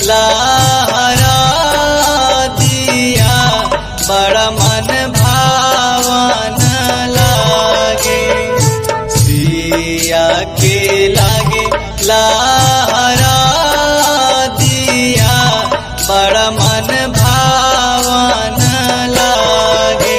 लहरा दिया बड़ा मन भावन लागे सिया के लागे लहरा दिया बड़ा मन भावन लागे।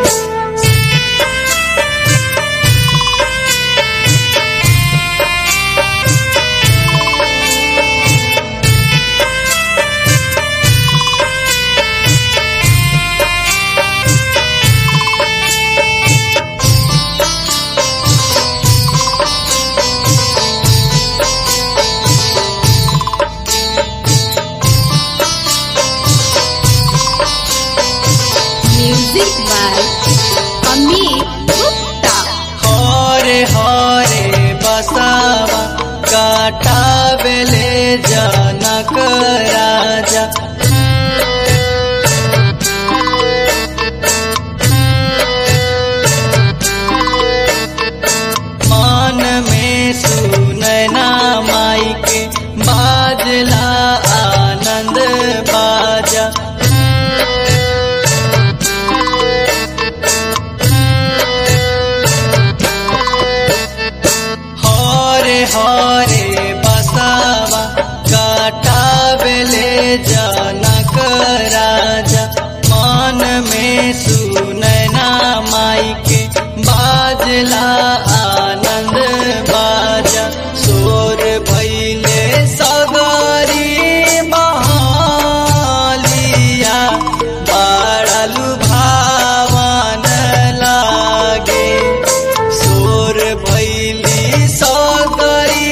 Music by Amit Gupta। Hare Hare बसावा काटावेले जनक राजा मन में सुनैना माई के बाजला आनंद बाजा हरे हरे बसावा काटावेले जनक राजा मन में सुनैना माई के बाजला आनंद बाजा सोर भैले सगरी बहालिया बाड़लु भावन लागे सोर भैली सगरी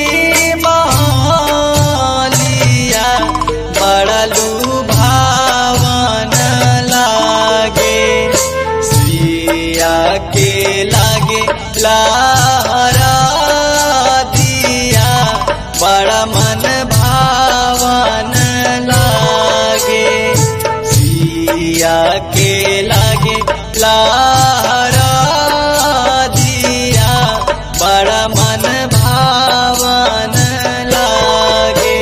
बहालिया बाड़लु भावन लागे सिया के लागे लहरा दिया बड़ा मन भावन लागे सिया के लागे लहरा दिया बड़ा मन भावन लागे।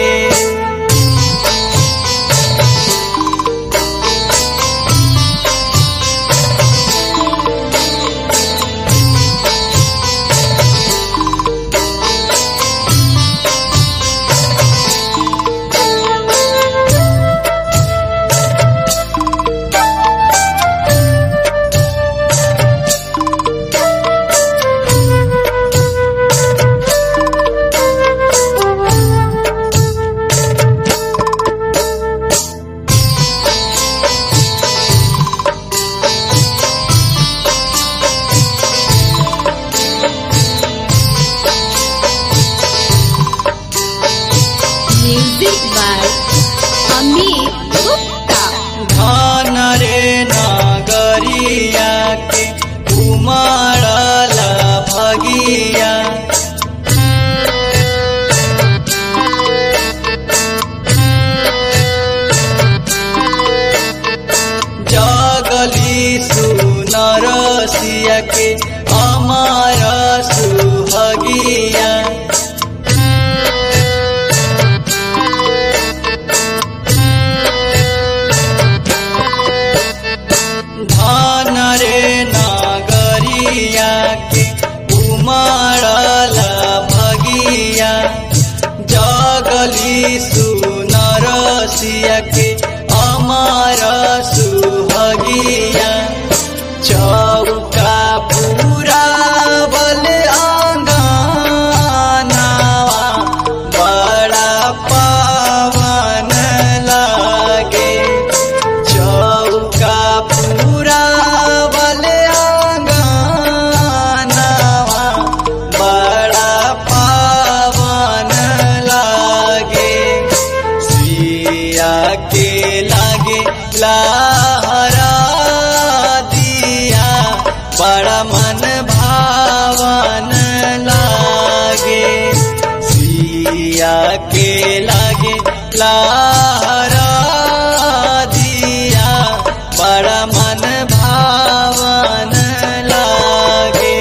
Music by Amit Gupta। धान रे नागरिया के उमड़ला भगिया जगली सुनर सिया के अमर सुहगिया धान रे नागरिया के उमड़ला भगिया जगली सुनर सिया के अमर सुहगिया चौका पूरा बल आंगनावा बड़ा पावन लागे चौका पूरा बल आंगनावा बड़ा पावन लागे सिया के लागे लहरा दिया बड़ा मन भावन लागे सिया के लागे लहरा दिया बड़ा मन भावन लागे।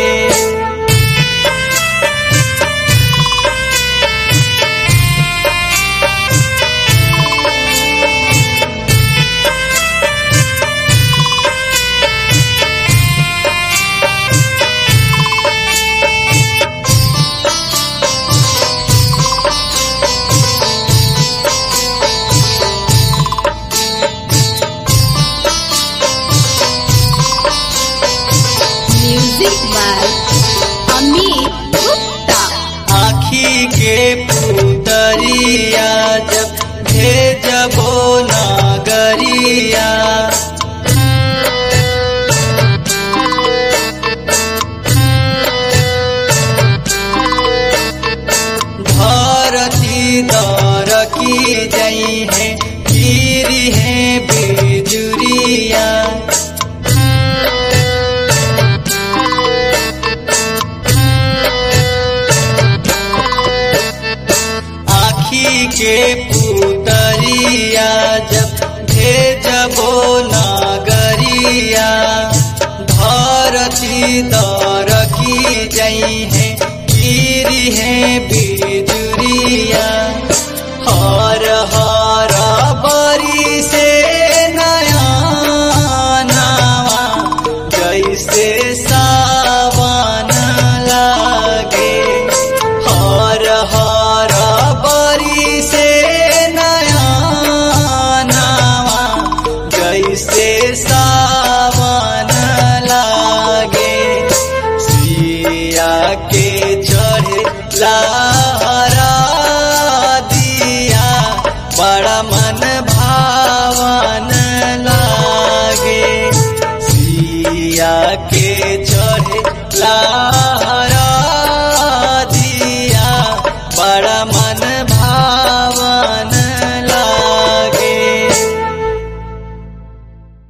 चिड़िया जब भेजबो नगरिया धरती दर की जई है गिरी है बिजुरिया।